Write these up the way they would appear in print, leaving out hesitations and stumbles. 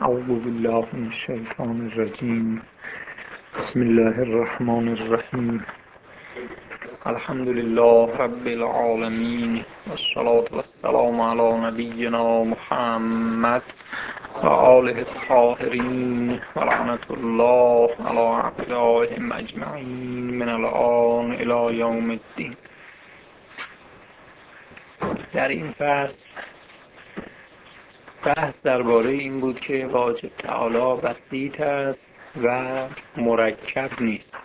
اعوذ بالله من الشیطان الرجیم. بسم الله الرحمن الرحیم. الحمد لله رب العالمین والصلاة والسلام علی نبینا محمد و آله الطاهرین و لعنة الله علی اعدائهم اجمعین من الآن الی یوم الدین. در این فصل بحث درباره این بود که واجب تعالی بسیط است و مرکب نیست.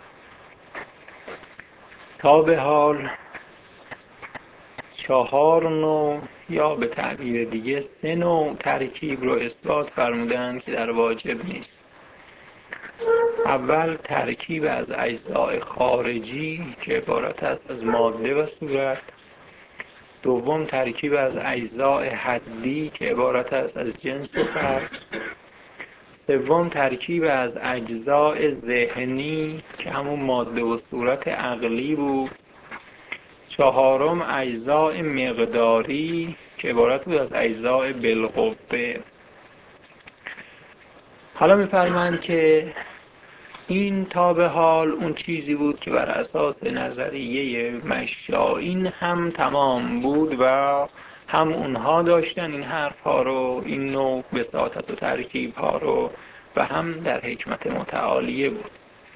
تا به حال 4 نوع یا به تعبیر دیگه 3 نوع ترکیب رو اثبات فرمودن که در واجب نیست. اول ترکیب از اجزاء خارجی که عبارت است از ماده و صورت. دوم ترکیب از اجزاء حدی که عبارت است از جنس و فرد. سوم ترکیب از اجزاء ذهنی که همون ماده و صورت عقلی بود. چهارم اجزاء مقداری که عبارت بود از اجزاء بالقوه. حالا می‌فرمایند که این تا به حال اون چیزی بود که بر اساس نظریه مشائین هم تمام بود و هم اونها داشتن این حرف ها رو، این نوع بساطت و ترکیب ها رو، و هم در حکمت متعالیه بود.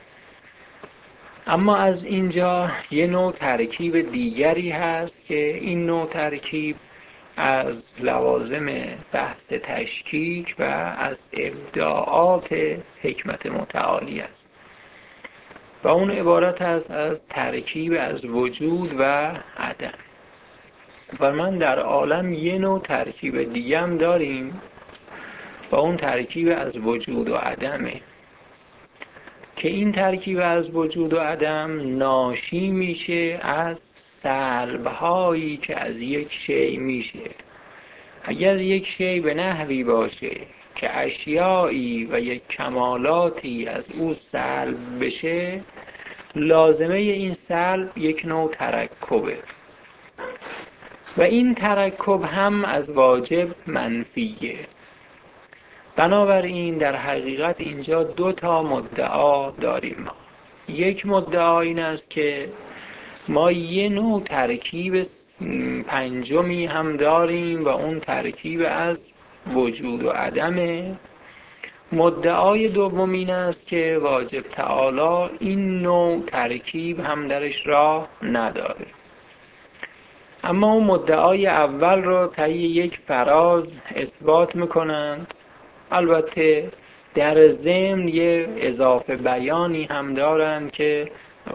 اما از اینجا یه نوع ترکیب دیگری هست که این نوع ترکیب از لوازم بحث تشکیک و از ابداعات حکمت متعالی است و اون عبارت است از ترکیب از وجود و عدم. و من در عالم یه نوع ترکیب دیگه هم داریم و اون ترکیب از وجود و عدمه که این ترکیب از وجود و عدم ناشی میشه از سلب‌هایی که از یک شی میشه. اگر یک شی به نحوی باشه که اشیایی و یک کمالاتی از او سلب بشه، لازمه این سلب یک نوع ترکبه و این ترکب هم از واجب منفیه. بنابراین در حقیقت اینجا 2 مدعا داریم ما. یک مدعا این است که ما یه نوع ترکیب پنجمی هم داریم و اون ترکیب از وجود و عدمه. مدعای دوم این است که واجب تعالی این نوع ترکیب هم درش راه نداره. اما اون مدعای اول رو طی یک فراز اثبات میکنند. البته در ضمن یه اضافه بیانی هم دارند که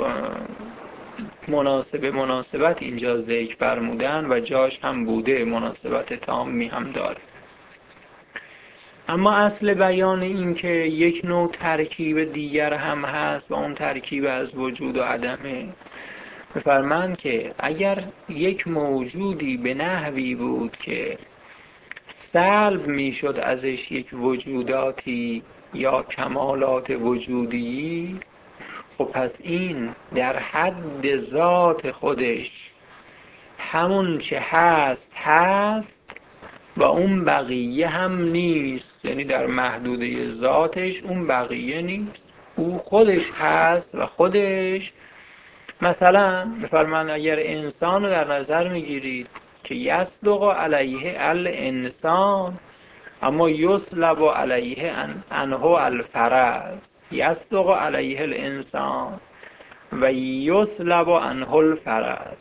مناسبت اینجا ذکر فرمودن و جاش هم بوده، مناسبت تامی هم داره. اما اصل بیان این که یک نوع ترکیب دیگر هم هست و اون ترکیب از وجود و عدمه، می‌فرمایند که اگر یک موجودی به نحوی بود که سلب میشد ازش یک وجوداتی یا کمالات وجودی، خب پس این در حد ذات خودش همون چه هست و اون بقیه هم نیست. یعنی در محدوده ذاتش اون بقیه نیست، او خودش هست و خودش. مثلا بفرمایید اگر انسان رو در نظر میگیرید که یصدق علیه الانسان اما یسلب علیه عنه الفرض، یصدق علیه الانسان و یسلب عنه الفرض.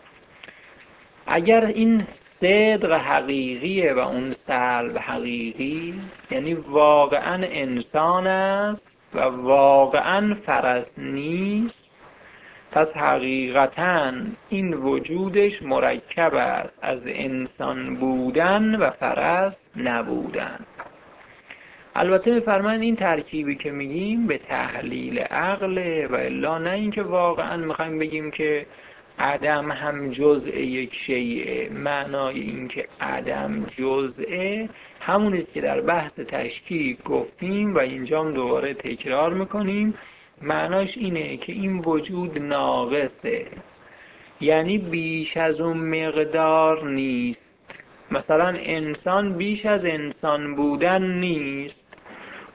اگر این صدق حقیقیه و اون سلب حقیقی، یعنی واقعا انسان است و واقعا فرض نیست، پس حقیقتاً این وجودش مرکب است از انسان بودن و فرض نبودن. البته می‌فرمایند این ترکیبی که میگیم به تحلیل عقله و الا نه اینکه واقعاً می‌خوایم بگیم که عدم هم جزء یک شیء. معنای این که عدم جزء همون است که در بحث تشکیک گفتیم و اینجا هم دوباره تکرار میکنیم. معناش اینه که این وجود ناقصه، یعنی بیش از اون مقدار نیست. مثلا انسان بیش از انسان بودن نیست،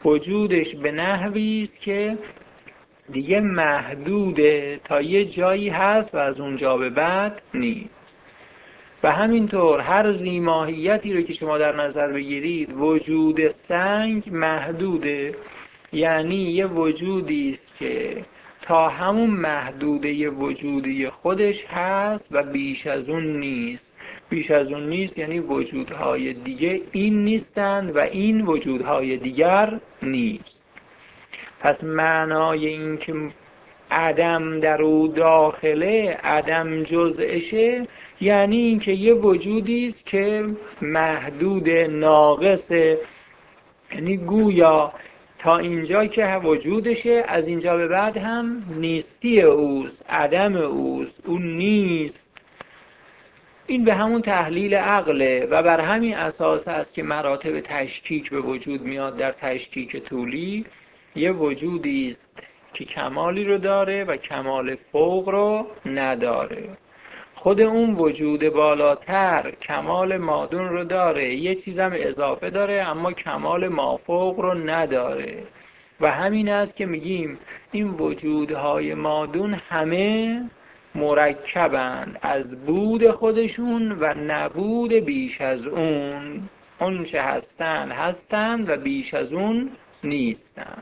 وجودش به نحوی است که دیگه محدوده، تا یه جایی هست و از اونجا به بعد نیست. و همینطور هر ذی ماهیتی رو که شما در نظر بگیرید، وجود سنگ محدوده، یعنی یه وجودی است که تا همون محدوده وجودی خودش هست و بیش از اون نیست. بیش از اون نیست یعنی وجودهای دیگه این نیستند و این وجودهای دیگر نیست. پس معنای این که عدم در او داخله، عدم جزءشه، یعنی این که یه وجودی است که محدود، ناقصه، یعنی گویا تا اینجا که وجودشه، از اینجا به بعد هم نیستی اوست، عدم اوست، اون نیست. این به همون تحلیل عقله و بر همین اساس است که مراتب تشکیک به وجود میاد. در تشکیک طولی یه وجودی است که کمالی رو داره و کمال فوق رو نداره. خود اون وجود بالاتر کمال مادون رو داره، یه چیزم اضافه داره اما کمال مافوق رو نداره. و همین است که میگیم این وجودهای مادون همه مرکبند از بود خودشون و نبود بیش از اون. اون چه هستند و بیش از اون نیستند.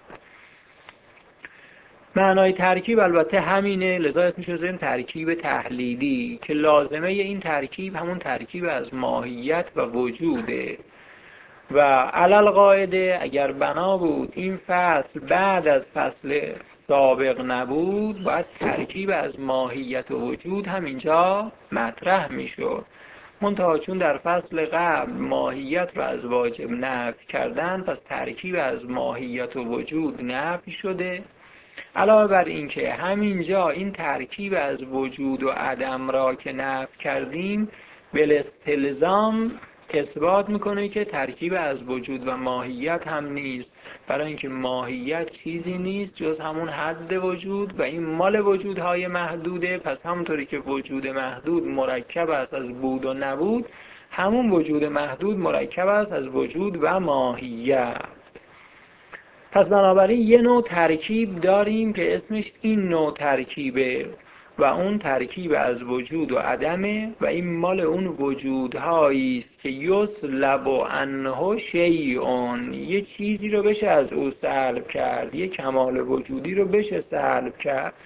معنای ترکیب البته همینه، لذا اسمش رو بذاریم ترکیب تحلیلی، که لازمه این ترکیب همون ترکیب از ماهیت و وجوده. و علل قاعده اگر بنا بود این فصل بعد از فصل سابق نبود، باید ترکیب از ماهیت و وجود هم اینجا مطرح میشد. منتها چون در فصل قبل ماهیت رو از واجب نفی کردن، پس ترکیب از ماهیت و وجود نفی شده. علاوه بر این که همینجا این ترکیب از وجود و عدم را که نفی کردیم، بالاستلزام اثبات میکنه که ترکیب از وجود و ماهیت هم نیست، برای اینکه ماهیت چیزی نیست جز همون حد وجود و این مال وجودهای محدوده. پس همونطوری که وجود محدود مرکب است از بود و نبود، همون وجود محدود مرکب است از وجود و ماهیت. پس بنابراین یه نوع ترکیب داریم که اسمش این نوع ترکیبه و اون ترکیب از وجود و عدمه و این مال اون وجودهایی است که یسلب عنه شیء، یه چیزی رو بشه از او سلب کرد، یه کمال وجودی رو بشه سلب کرد.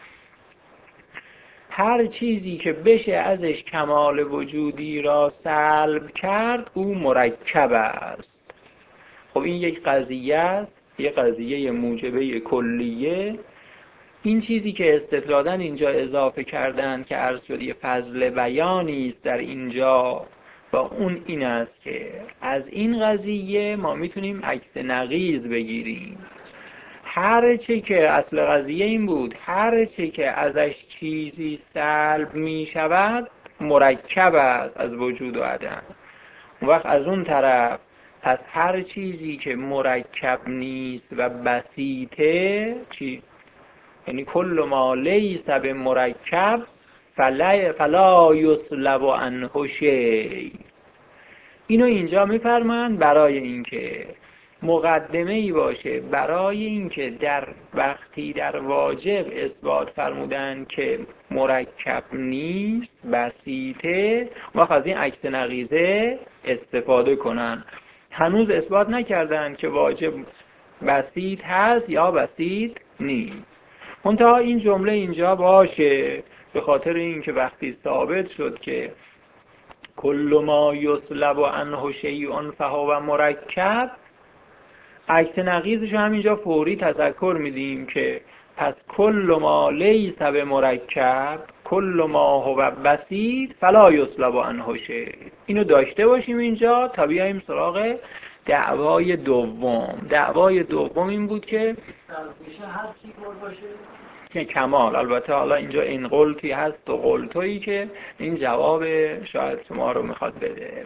هر چیزی که بشه ازش کمال وجودی را سلب کرد او مرکب است. خب این یک قضیه است، یه قضیه موجبه کلیه. این چیزی که استفادن اینجا اضافه کردن که عرض شد یه فضل بیانی است در اینجا، و اون این است که از این قضیه ما میتونیم عکس نقیض بگیریم. هر چه که اصل قضیه این بود، هر چه که ازش چیزی سلب می شود مرکب است از وجود و عدم. اون وقت از اون طرف پس هر چیزی که مرکب نیست و بسیطه یعنی کل ما لیس بمرکب فلا یسلب عنه شیء. اینو اینجا میفرمایند برای اینکه مقدمه ای باشه، برای اینکه در وقتی در واجب اثبات فرمودن که مرکب نیست بسیطه، وقت از این عکس نقیضه استفاده کنن. هنوز اثبات نکردن که واجب بسیط هست یا بسیط نیست. منتها این جمله اینجا باشه به خاطر اینکه وقتی ثابت شد که کل ما یسلب عنه شیء فهو مرکب، عکس نقیضش رو همینجا فوری تذکر میدیم که پس کل ما لیس بمرکب کل ما هو بسیط فلا یسلب عنه شیء. اینو داشته باشیم اینجا تا بیاییم سراغ دعوای دوم. دعوای دوم این بود که هر چی باشه که کمال. البته حالا اینجا این قلتی هست و قلتویی که این جواب شاید شما رو میخواد بده.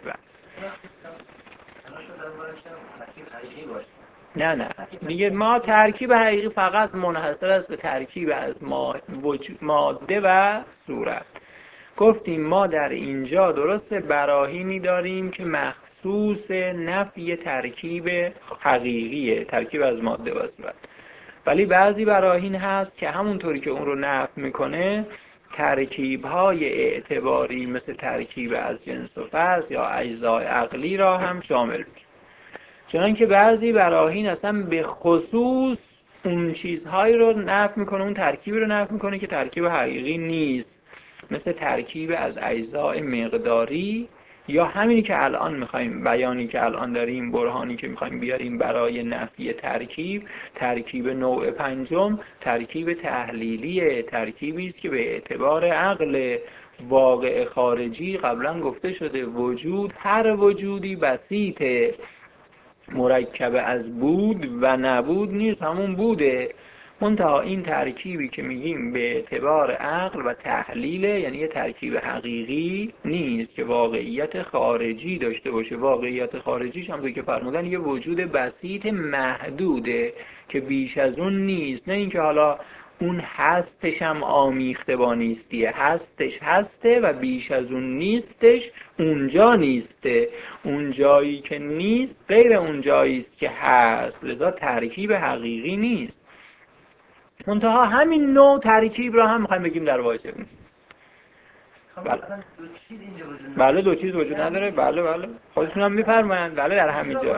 نه دیگه ما ترکیب حقیقی فقط منحصر است به ترکیب از ماده و صورت. گفتیم ما در اینجا درست براهینی داریم که خصوص نفی ترکیب حقیقیه، ترکیب از ماده و صورت. ولی بعضی براهین هست که همونطوری که اون رو نفی میکنه ترکیب‌های اعتباری مثل ترکیب از جنس و فصل یا اجزای عقلی را هم شامل میشه. چنانکه بعضی براهین اصلا به خصوص اون چیزهایی رو نفی میکنه، اون ترکیب رو نفی میکنه که ترکیب حقیقی نیست، مثل ترکیب از اجزای مقداری یا همینی که الان میخوایم، بیانی که الان داریم، برهانی که میخوایم بیاریم برای نفی ترکیب. ترکیب نوع پنجم ترکیب تحلیلیه، ترکیبی است که به اعتبار عقل واقع خارجی قبلا گفته شده وجود، هر وجودی بسیطه، مرکب از بود و نبود نیست، همون بوده. منتها این ترکیبی که میگیم به اعتبار عقل و تحلیله، یعنی یه ترکیب حقیقی نیست که واقعیت خارجی داشته باشه. واقعیت خارجیش هم که فرمودن یه وجود بسیط محدوده که بیش از اون نیست، نه اینکه حالا اون هستش هم آمیخته با نیستیه، هستش هسته و بیش از اون نیستش اونجا نیسته، اون جایی که نیست غیر اون جایی است که هست، لذا ترکیب حقیقی نیست. منتها همین نوع ترکیب را هم میخوایم بگیم در واجب نیست. بله دو چیز وجود نداره. بله خودشون هم میفرمایند. بله در همین جا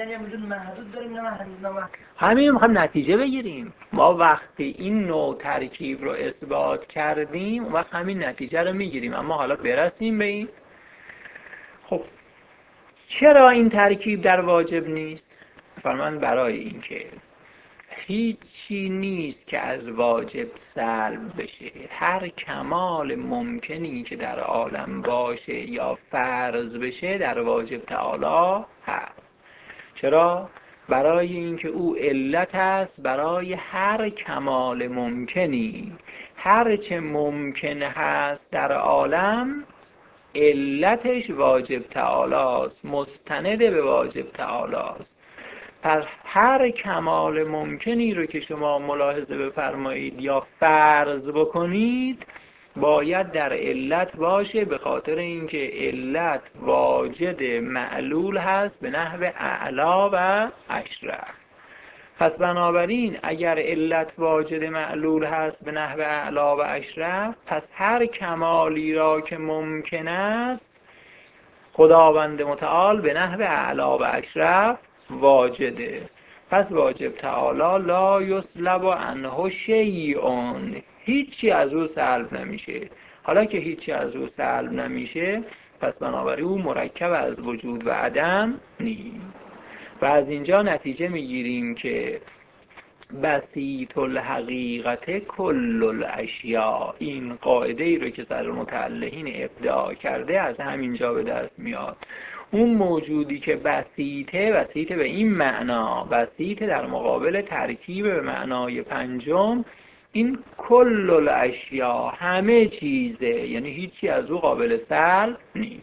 همین میخوایم نتیجه بگیریم. ما وقتی این نوع ترکیب رو اثبات کردیم اون وقت همین نتیجه رو میگیریم. اما حالا برسیم به این. خب چرا این ترکیب در واجب نیست؟ فرمان برای این که هیچی نیست که از واجب سلب بشه. هر کمال ممکنی که در عالم باشه یا فرض بشه در واجب تعالی هست. چرا؟ برای اینکه او علت است برای هر کمال ممکنی. هر چه ممکن هست در عالم علتش واجب تعالی است، مستند به واجب تعالی است. پس هر کمال ممکنی رو که شما ملاحظه بفرمایید یا فرض بکنید باید در علت باشه، به خاطر اینکه علت واجد معلول هست به نحو اعلا و اشرف. پس بنابراین اگر علت واجد معلول هست به نحو اعلا و اشرف، پس هر کمالی را که ممکن است خداوند متعال به نحو اعلا و اشرف واجده. پس واجب تعالی لا یسلب عنه شیء، هیچی از او سلب نمیشه. حالا که هیچی از او سلب نمیشه پس بنابراین او مرکب از وجود و عدم نیست. و از اینجا نتیجه میگیریم که بسیط الحقیقت کل الاشیاء، این قاعده ای رو که سر متعلقین ابداع کرده از همینجا به دست میاد. اون موجودی که بسیطه به این معنا، بسیطه در مقابل ترکیب به معنای پنجم، این کل الاشیاء همه چیزه، یعنی هیچی از او قابل سلب نیست.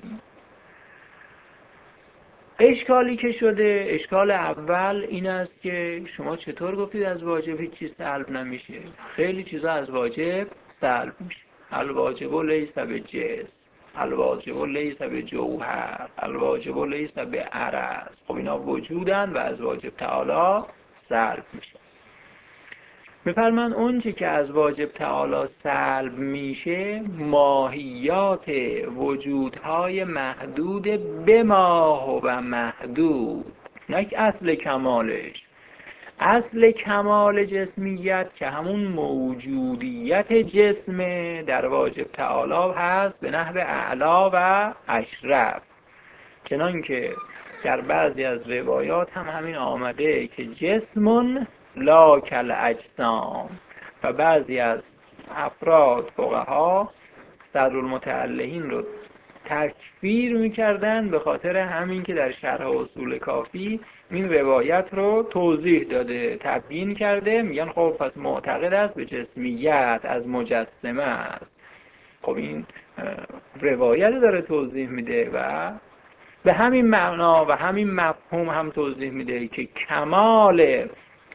اشکالی که شده، اشکال اول این است که شما چطور گفتید از واجب هیچ چیز سلب نمیشه؟ خیلی چیزا از واجب سلب میشه. الواجب لیس بجسم، الواجب لیس بجوهر، الواجب لیس بعرض. خب اینا وجودن و از واجب تعالی سلب میشه. میفرمان اون چه که از واجب تعالی سلب میشه ماهیات وجودهای محدود به ما هو محدود، نه اصل کمالش. اصل کمال جسمیت که همون موجودیت جسم در واجب تعالی هست به نحو اعلا و اشرف. چنانکه در بعضی از روایات هم همین آمده که جسمون لا کل اجسام، و بعضی از افراد فقها صدرالمتعلقین رو تکفیر میکردن به خاطر همین که در شرح اصول کافی این روایت رو توضیح داده، تبیین کرده. میگن خب پس معتقد است به جسمیت از مجسمه است. خب این روایت داره توضیح میده و به همین معنا و همین مفهوم هم توضیح میده که کمال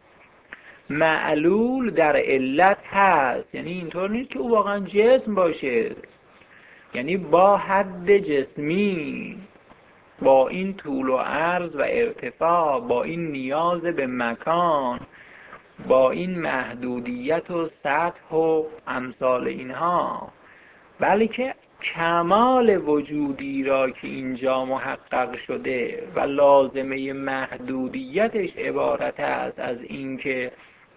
معلول در علت هست. یعنی اینطور نیست که او واقعا جسم باشه، یعنی با حد جسمی با این طول و عرض و ارتفاع، با این نیاز به مکان، با این محدودیت و سطح و امثال اینها، بلکه کمال وجودی را که اینجا محقق شده و لازمه محدودیتش عبارت است از اینکه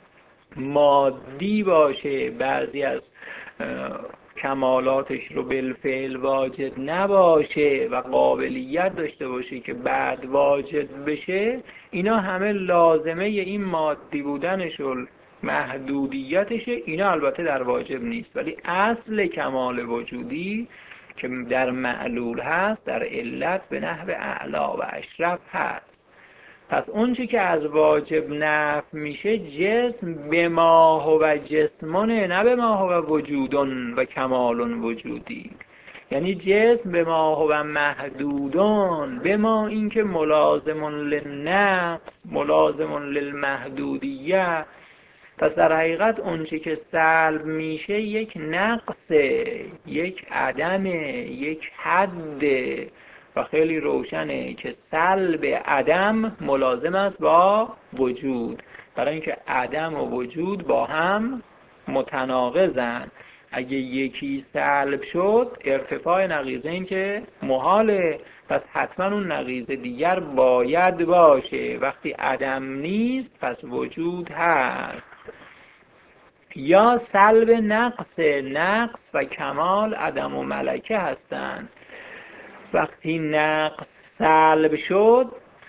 مادی باشه، بعضی از کمالاتش رو بالفعل واجد نباشه و قابلیت داشته باشه که بعد واجد بشه، اینا همه لازمه این مادی بودنش و محدودیتشه. اینا البته در واجب نیست، ولی اصل کمال وجودی که در معلول هست در علت به نحو اعلا و اشرف هست. پس اون چی که از واجب نفی میشه جسم به ما هو جسمونه، نه به ما هو وجودون و کمالون وجودی. یعنی جسم به ما هو محدودون، به ما اینکه ملازمون للنقص ملازمون للمحدودیه. پس در حقیقت اون چی که سلب میشه یک نقصه، یک عدمه، یک حده. و خیلی روشنه که سلب عدم ملازم است با وجود، برای اینکه عدم و وجود با هم متناقضن. اگه یکی سلب شد ارتفاع نقیضین که محاله، پس حتما اون نقیض دیگر باید باشه. وقتی عدم نیست پس وجود هست. یا سلب نقص، نقص و کمال عدم و ملکه هستند. وقتی نقص سلب شد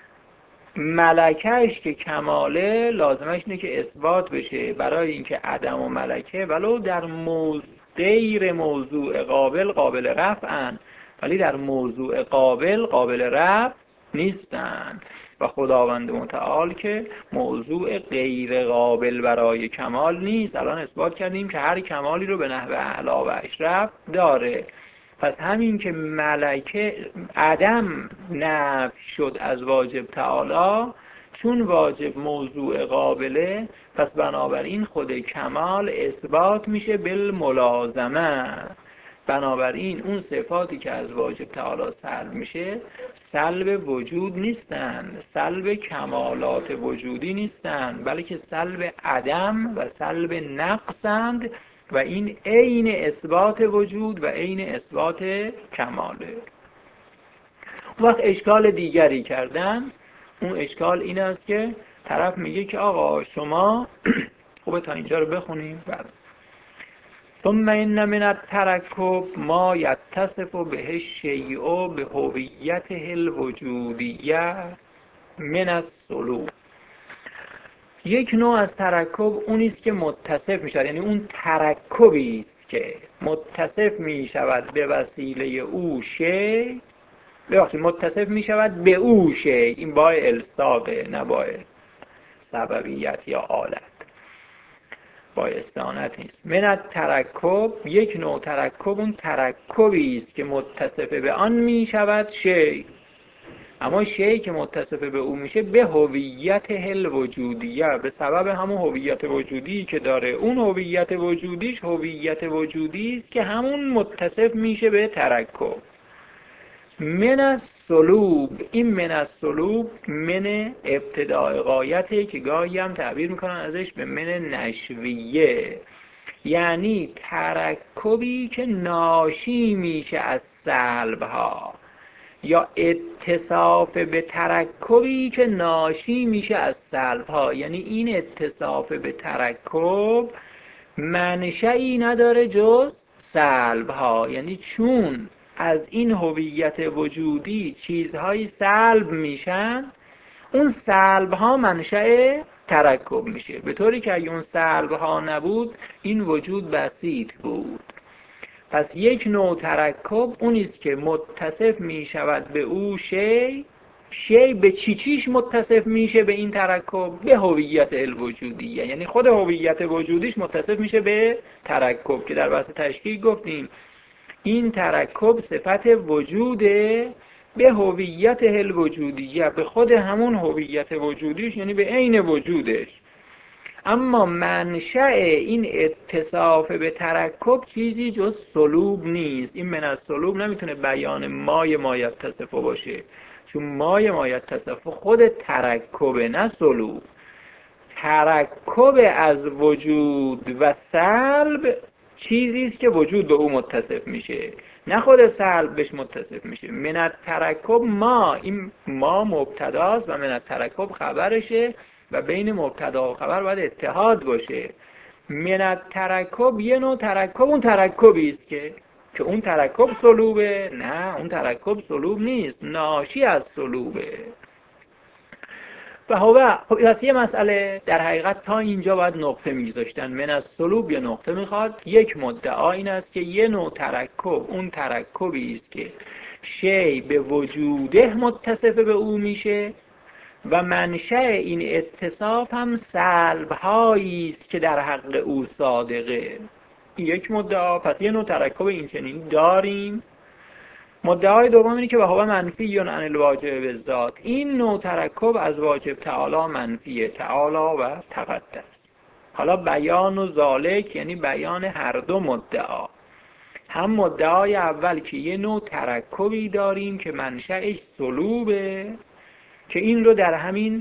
ملکهش که کماله لازمش اینه که اثبات بشه، برای اینکه عدم و ملکه ولو در غیر موضوع قابل قابل رفعن، ولی در موضوع قابل قابل رفع نیستن. و خداوند متعال که موضوع غیر قابل برای کمال نیست. الان اثبات کردیم که هر کمالی رو به نحو اعلا و اشرف داره. پس همین که ملکه عدم نفی شد از واجب تعالی، چون واجب موضوع قابله، پس بنابراین خود کمال اثبات میشه بالملازمه. بنابراین اون صفاتی که از واجب تعالی سلب میشه سلب وجود نیستن، سلب کمالات وجودی نیستن، بلکه سلب عدم و سلب نقصند. و این عین اثبات وجود و عین اثبات کماله. وقت اشکال دیگری کردن، اون اشکال این است که طرف میگه که آقا شما خوبه تا اینجا رو بخونیم. بعد ثم ان من الترکب ما یتصف به الشیء به هویته الوجودیه من السلوک. یک نوع از ترکب اونی است که متصف می شود، یعنی اون ترکبی است که متصف می شود به وسیله او شی، ببخشید متصف می شود به او شی. این با الصاقه نه با سببیت یا آلت، با استعانت نیست. من الترکب، یک نوع ترکب اون ترکبی است که متصف به آن می شود شی، اما شیئی که متصف به او میشه به هویت الوجودیه، به سبب همون هویت وجودی که داره. اون هویت وجودیش هویت وجودی است که همون متصف میشه به ترکب. من السلوب، این من السلوب من ابتداء غایته که گاهی هم تعبیر میکنن ازش به من نشویه، یعنی ترکبی که ناشی میشه از سلبها، یا اتصاف به ترکبی که ناشی میشه از سلبها. یعنی این اتصاف به ترکب منشئی نداره جز سلبها. یعنی چون از این هویت وجودی چیزهایی سلب میشن، اون سلبها منشأ ترکب میشه، به طوری که اگه اون سلبها نبود این وجود بسیط بود. پس یک نوع ترکب اونیست که متصف می شود به او شی. شی به چیش متصف میشه به این ترکب؟ به هویت الوجودیه، یعنی خود هویت وجودیش متصف میشه به ترکب که در بحث تشکیل گفتیم این ترکب صفت وجوده به هویت الوجودیه، به خود همون هویت وجودیش، یعنی به عین وجودش. اما منشأ این اتصاف به ترکب چیزی جز سلوب نیست. این من از سلوب نمیتونه بیان ما یتصف باشه، چون مایه تصف خود ترکبه نه سلوب. ترکب از وجود و سلب چیزی است که وجود به او متصف میشه، نه خود سلب بهش متصف میشه. من الترکب ما، این ما مبتداست و من الترکب خبرشه و بین مبتدا و خبر باید اتحاد باشه. من الترکب یه نوع ترکب، اون ترکبی است که اون ترکب سلوبه. نه، اون ترکب سلوب نیست، ناشی از سلوبه. و هو پس یه مسئله در حقیقت تا اینجا باید نقطه می‌گذاشتن. من از سلوب یه نقطه میخواد. یک مدعا این است که یه نوع ترکب اون ترکبی است که شی به وجوده متصف به او میشه و منشأ این اتصاف هم سلب‌هایی است که در حق او صادقه. این یک مدعا. پس یه نوع ترکب این چنین داریم. مدعای دوم اینه که هو منفی عن الواجب بالذات. این نوع ترکب از واجب تعالی منفیه، تعالی و تقدس. حالا بیان و ذالک یعنی بیان هر دو مدعا. هم مدعای اول که یه نوع ترکبی داریم که منشأش سلوبه، که این رو در همین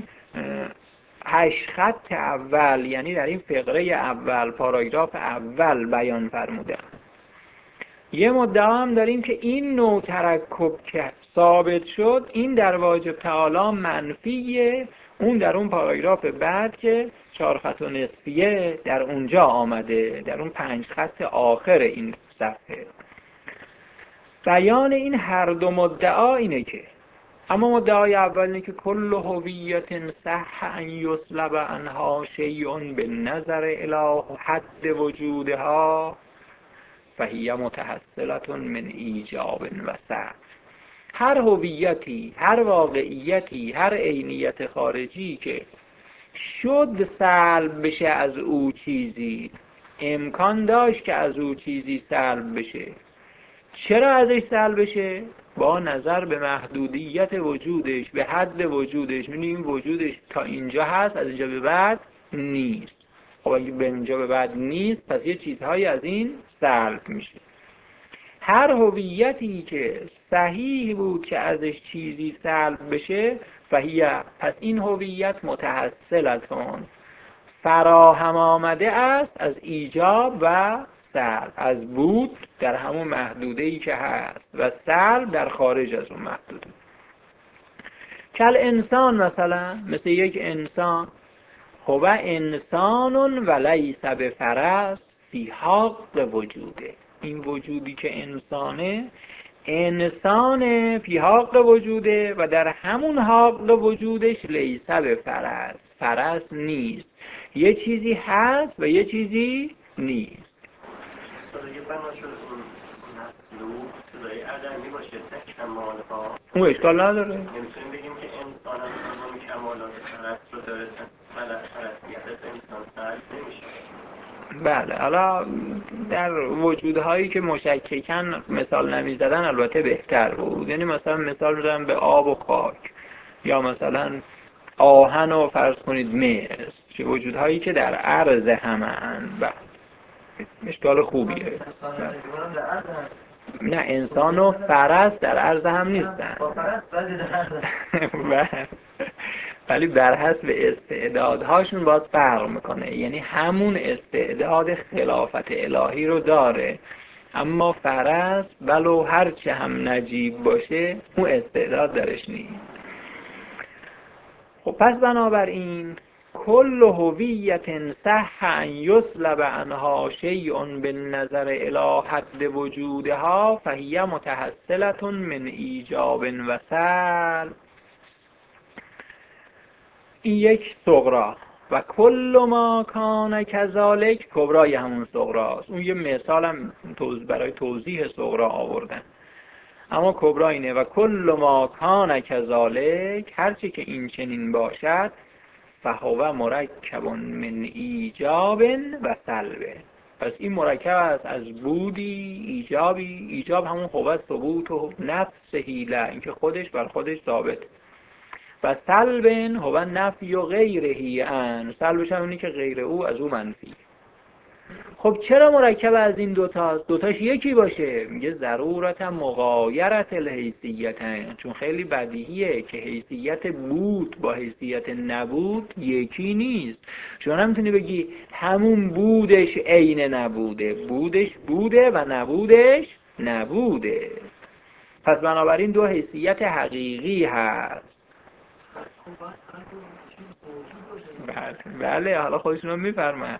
8 خط اول، یعنی در این فقره اول، پاراگراف اول بیان فرمودن. یه مدعا هم داریم که این نوع ترکب که ثابت شد این در واجب تعالی منفیه، اون در اون پاراگراف بعد که 4 خط و نصفیه در اونجا آمده، در اون 5 خط آخر این صفحه. بیان این هر دو مدعا اینه که اما مدعای اول اینه که کل هویت صح ان یسلب عنها شیء بالنظر الی حد وجودها فهی متحصلة من ایجاب و سلب. هر هویتی، هر واقعیتی، هر عینیت خارجی که شد سلب بشه از او چیزی، امکان داشت که از او چیزی سلب بشه. چرا ازش سلب بشه؟ با نظر به محدودیت وجودش، به حد وجودش. این وجودش تا اینجا هست، از اینجا به بعد نیست. خب اگه به اینجا به بعد نیست، پس یه چیزهایی از این سلب میشه. هر هویتی که صحیح بود که ازش چیزی سلب بشه، پس این هویت متحصلتون، فراهم آمده است از ایجاب و سلب، از بود در همون محدوده‌ای که هست و سلب در خارج از اون محدوده. کل انسان مثلا، مثل یک انسان. هو انسان و لیس بفرس فی حق وجوده. این وجودی که انسانه، انسان فی حق وجوده و در همون حق وجودش لیس بفرس، فرس نیست. یه چیزی هست و یه چیزی نیست. اون اشکال نداره. نمیتونیم بگیم که انسان هم تمام کمالات فرس رو داره، فرسیت انسان سلب نمیشه. بله، حالا در وجودهایی که مشککن مثال نمیزدن البته بهتر بود. یعنی مثلا مثال میزدن به آب و خاک، یا مثلا آهن و فرض کنید مس، چه وجودهایی که در عرض همن. بله، اشکال خوبیه. نه، انسان و فرس در عرض هم نیستن. ولی بر حسب استعدادهاشون باز فرق میکنه. یعنی همون استعداد خلافت الهی رو داره، اما فرس ولو هرچه هم نجیب باشه اون استعداد درش نیست. خب پس بنابراین کل هویت صح ان یسلب عنها شیء بالنظر الی حد وجودها فهی متحصلة من ایجاب و سلب. این یک صغرا. و کل ما کان کذالک، کبرای همون صغراست. اون یه مثال هم برای توضیح صغرا آوردن، اما کبرا اینه. و کل ما کان کذالک، هرچی که این چنین باشد، فهو مرکب من ایجاب و سلب. پس این مرکب است از بودی، ایجابی. ایجاب همون هو ثبوت و نفس هیله، اینکه خودش بر خودش ثابت. و سلب هو نفی و غیرهی ان، سلبش هم اینه که غیر او از او منفی. خب چرا مرکب از این دوتاست؟ دوتاش یکی باشه. میگه ضرورت مغایرت الحیثیتین، چون خیلی بدیهیه که حیثیت بود با حیثیت نبود یکی نیست. چون نمیتونی بگی همون بودش عین نبوده، بودش بوده و نبودش نبوده. پس بنابراین دو حیثیت حقیقی هست. بله حالا خودشون رو میفرمند.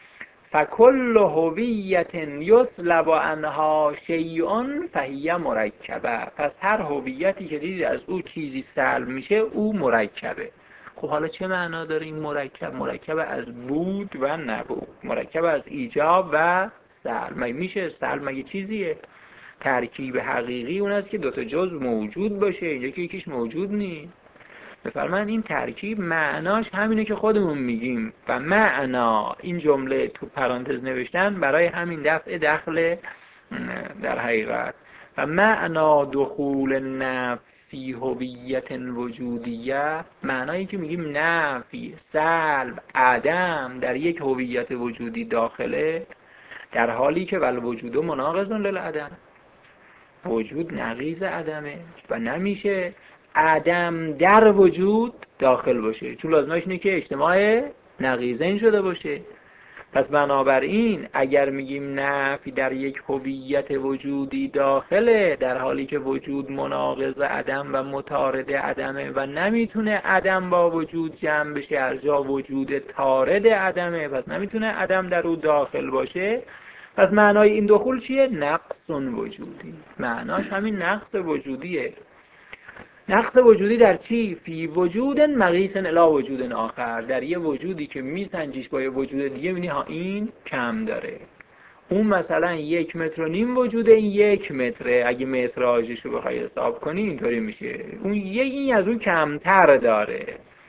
فکل هویت یسلب عنها شیء فهی مرکبه. پس هر هویتی که دیدید از او چیزی سلب میشه او مرکبه. خب حالا چه معنا داره این مرکب؟ مرکب از بود و نبود، مرکب از ایجاب و سلب. مگه میشه سلب مگه چیزیه؟ ترکیب حقیقی اون است که دوتا جزء موجود باشه، اینجا که یکیش موجود نیست. بفرمایید این ترکیب معناش همینه که خودمون میگیم و معنا این جمله تو پرانتز نوشتن برای همین دفع دخل در حقیقت. و معنا دخول نفی هویت وجودیه، معنایی که میگیم نفی، سلب، عدم در یک هویت وجودی داخله، در حالی که والوجود مناقض للعدم، وجود نقیض عدمه و نمیشه عدم در وجود داخل باشه، چون لازمش اینه که اجتماع نقیضین شده باشه. پس بنابراین اگر میگیم نفی در یک هویت وجودی داخله، در حالی که وجود مناقض عدم و متارد عدمه و نمیتونه عدم با وجود جمع بشه، از جا وجود تارد عدمه، پس نمیتونه عدم در او داخل باشه. پس معنای این دخول چیه؟ نقص وجودی. معناش همین نقص وجودیه. نقص وجودی در چی؟ فی وجود مقیس الی وجود آخر، در یه وجودی که میسنجیش با یه وجود دیگه میبینی ها این کم داره. اون مثلا 1.5 متر وجوده، این 1 متره، اگه متراژش رو بخوای حساب کنی اینطوری میشه، اون این از اون کمتر داره.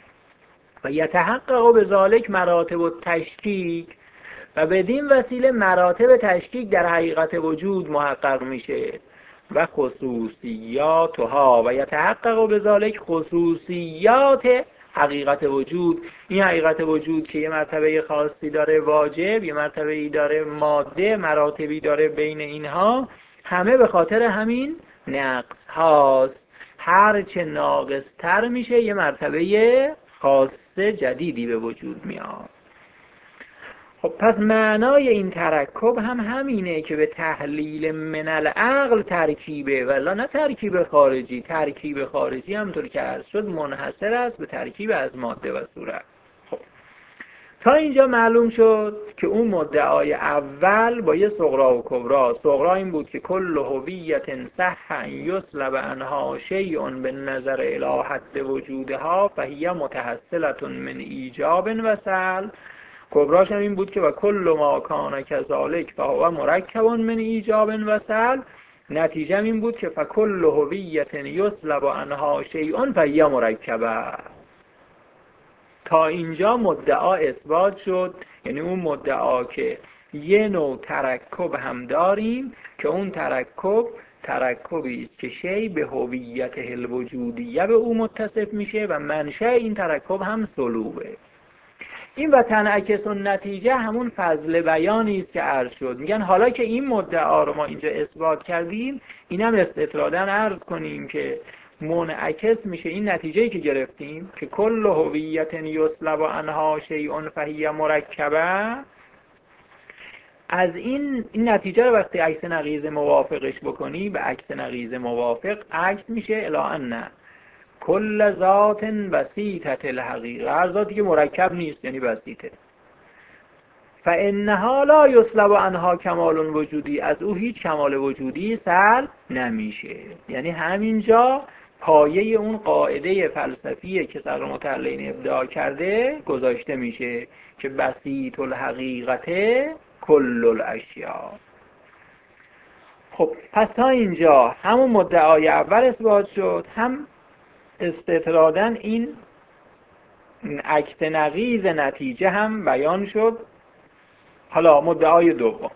و یتحقق بذالک مراتب التشکیک، و بدین وسیله مراتب تشکیک در حقیقت وجود محقق میشه و خصوصیاتها، و یتحقق بذالک خصوصیات حقیقت وجود. این حقیقت وجود که یه مرتبه خاصی داره واجب، یه مرتبه‌ای داره ماده، مراتبی داره بین اینها، همه به خاطر همین نقص هاست. هرچه ناقص تر میشه یه مرتبه خاص جدیدی به وجود میاد. خب پس معنای این ترکب هم همینه که به تحلیل من العقل ترکیبه، ولی نه ترکیب خارجی. ترکیب خارجی همونطور که عرض شد منحصر است به ترکیب از ماده و صورت. خب تا اینجا معلوم شد که اون مدعای اول با یه صغرا و کبرا. صغرا این بود که کل هویت صح ان یسلب عنها شیء بالنظر الی حد وجودها فهی متحصلة من ایجاب و سلب. کبراش هم این بود که و کل ما کان کذالک فهو مرکب من ایجاب و سلب. نتیجه هم این بود که فکل هویت یسلب عنها شیء فهی مرکبه. تا اینجا مدعا اثبات شد، یعنی اون مدعا که یه نوع ترکب هم داریم که اون ترکبی است که شی به هویت الوجودیه به او متصف میشه و منشأ این ترکب هم سلوبه. این و تنعکس نتیجه همون فضل بیانی است که عرض شد. میگن حالا که این مدعا رو ما اینجا اثبات کردیم، اینم استطرادا عرض کنیم که منعکس میشه این نتیجه‌ای که گرفتیم که کل هویت یسلب عنها شیء فهی مرکبه. از این نتیجه رو وقتی عکس نقیض موافقش بکنی به عکس نقیض موافق عکس میشه الی ان کل ذات بسیطه الحقیقه، هر ذاتی که مرکب نیست یعنی بسیطه، فانها لا یسلب عنها کمال وجودی، از او هیچ کمال وجودی سلب نمیشه. یعنی همینجا پایه اون قاعده فلسفیه که صدر متعلین ابداع کرده گذاشته میشه که بسیط الحقیقت کل الاشیاء. خب پس تا اینجا همون مدعای اول اثبات شد، هم استطرادا این عکس نقیض نتیجه هم بیان شد. حالا مدعای دوم،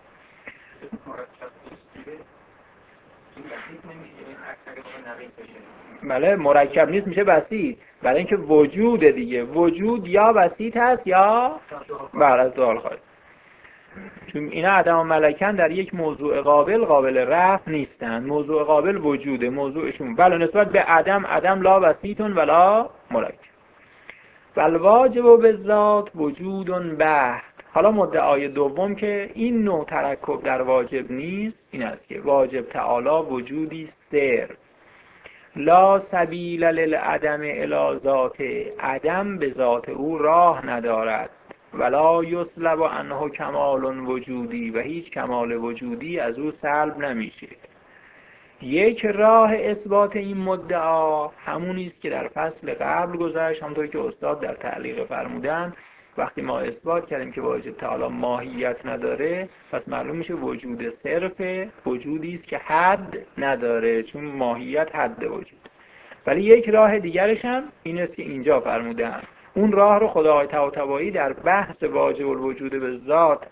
بله مرکب نیست میشه بسیط، برای اینکه وجود دیگه، وجود یا بسیط هست یا بر از دوال خارج. چون اینا عدم و ملکن در یک موضوع قابل رفع نیستند. موضوع قابل وجوده، موضوعشون بله نسبت به عدم لا وسیطون ولا مرکب. والواجب بالذات وجود بحت. حالا مدعای دوم که این نوع ترکب در واجب نیست این است که واجب تعالی وجودی صرف، لا سبیل للعدم الی ذات، عدم به ذات او راه ندارد، ولا یسلب عنه کمال وجودی، و هیچ کمال وجودی از او سلب نمیشه. یک راه اثبات این مدعا همونی است که در فصل قبل گذشت، همونطور که استاد در تعلیق فرمودن. وقتی ما اثبات کردیم که واجب تعالی ماهیت نداره، پس معلوم میشه وجود صرف وجودی است که حد نداره، چون ماهیت حد وجود. ولی یک راه دیگرش هم این است که اینجا فرمودن. اون راه رو خدای طباطبایی در بحث واجب الوجود به ذات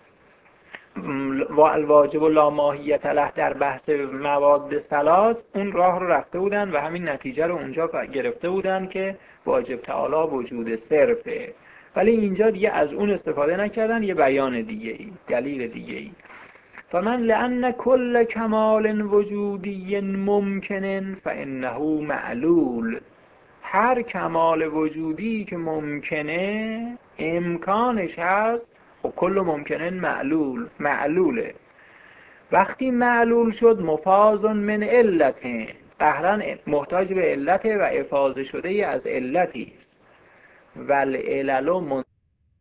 و الواجب لا ماهیت له در بحث مواد ثلاث اون راه رو رفته بودن و همین نتیجه رو اونجا گرفته بودن که واجب تعالی وجود صرفه. ولی اینجا دیگه از اون استفاده نکردن، یه بیان دیگه ای، دلیل دیگه ای. فمن لأن كل کمال وجودی ممکن فإنه معلول. هر کمال وجودی که ممکنه امکانش هست، خب کل ممکنه معلوله. وقتی معلول شد مفاض من علته، قهرن محتاج به علته و افاضه شده از علتی است. والعلل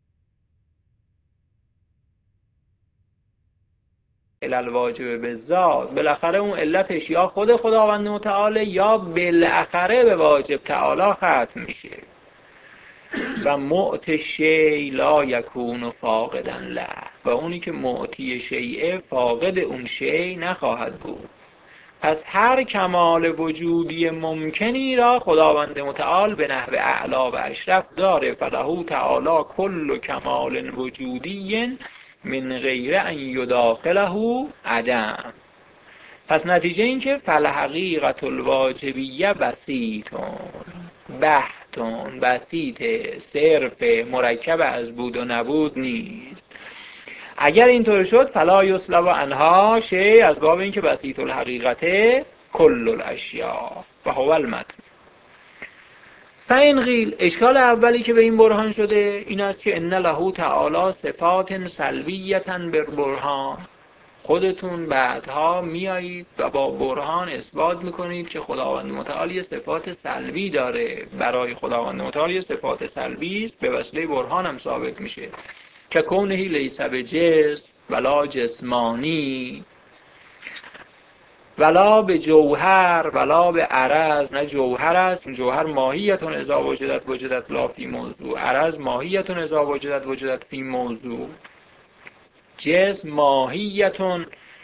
الواجب بالذات، بالاخره اون علتش یا خود خداوند متعال یا بالاخره به واجب تعالی ختم میشه. و معطی شیء لا یکون فاقدا له، و اونی که معطی شیء فاقد اون شیء نخواهد بود. پس هر کمال وجودی ممکنی را خداوند متعال به نحو اعلی و اشرف داره. فله تعالی کل کمال وجودی من غیر ان یداخله عدم. پس نتیجه این که فالحقیقت الواجبیه بسیطون بحتون، بسیطه، صرف، مرکب از بود و نبود نیست. اگر اینطور شد فلا یسلب عنها شیء، از باب این که بسیط الحقیقت کل الاشیاء و هو المتن. فین قیل، اشکال اولی که به این برهان شده این است که ان له تعالی صفات سلبیتا بالبرهان. خودتون بعدها میایید و با برهان اثبات میکنید که خداوند متعال صفات سلبی داره. برای خداوند متعال صفات سلبی است، به وسیله برهان هم ثابت میشه که کونه لیس بجسم ولا جسمانی ولا به جوهر ولا به عرض. نه جوهر است، جوهر ماهیتون اذا وجدت لا فی موضوع، عرض ماهیتون اذا وجدت فی موضوع، جسم ماهیتون